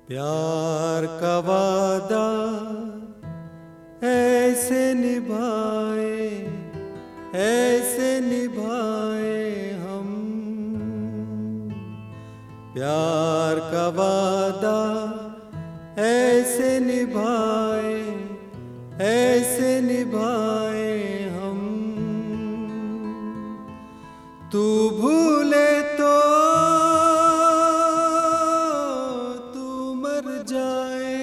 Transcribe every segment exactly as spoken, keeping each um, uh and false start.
प्यार का वादा ऐसे निभाए ऐसे निभाए हम। प्यार का वादा ऐसे निभाए ऐसे निभाए हम। तू भूले तो तू मर जाए,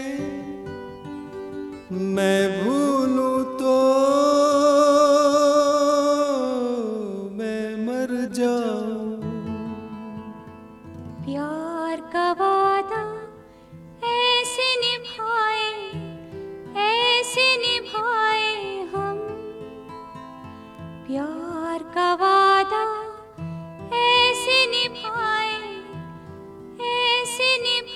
मैं भूलूं तो मैं मर जाऊं। प्यार का वादा ऐसे निभाए ऐसे निभाए हम। प्यार का वादा ऐसे निभाए ऐसे निभाए